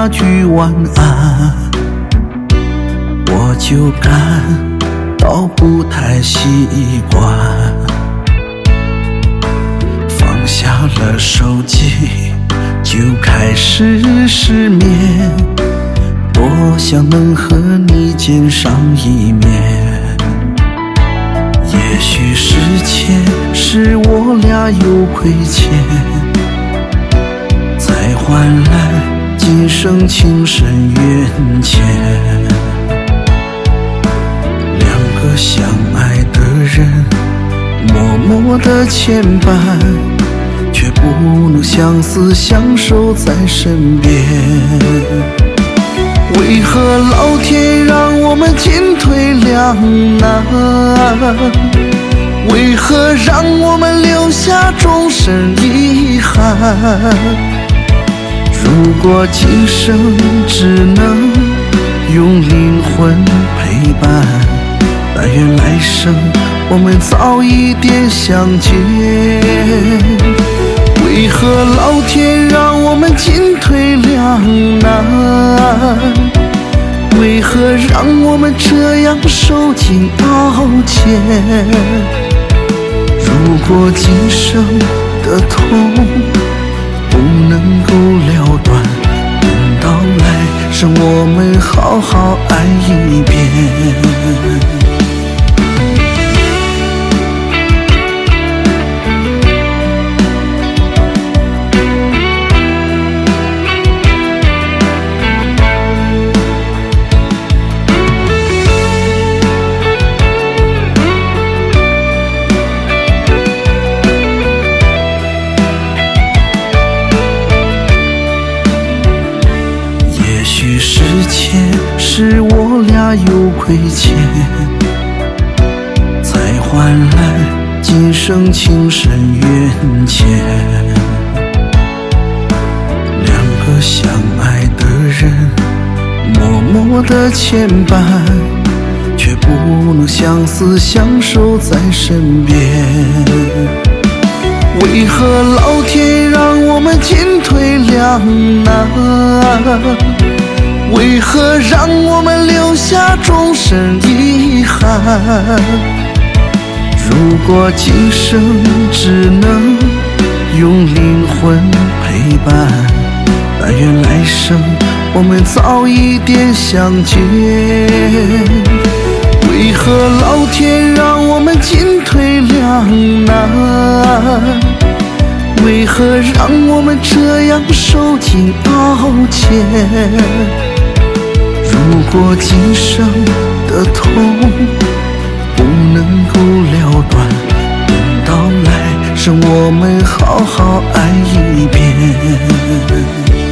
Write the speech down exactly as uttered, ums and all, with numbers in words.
那句晚安，我就感到不太习惯。放下了手机，就开始失眠，多想能和你见上一面。也许时间是我俩有亏欠，才换来今生情深缘浅。两个相爱的人默默的牵绊，却不能相思相守在身边。为何老天让我们进退两难？为何让我们留下终身遗憾？如果今生只能用灵魂陪伴，但愿来生我们早一点相见。为何老天让我们进退两难？为何让我们这样受尽熬煎？如果今生的痛不能够了断，等到来生我们好好爱一遍。时间是我俩有亏欠，才换来今生情深缘浅。两个相爱的人默默的牵绊，却不能相思相守在身边。为何老天让我们进退两难？为何让我们留下终身遗憾？如果今生只能用灵魂陪伴，但愿来生我们早一点相见。为何老天让我们进退两难？为何让我们这样受尽熬煎？如果今生的痛不能够了断，等到来生我们好好爱一遍。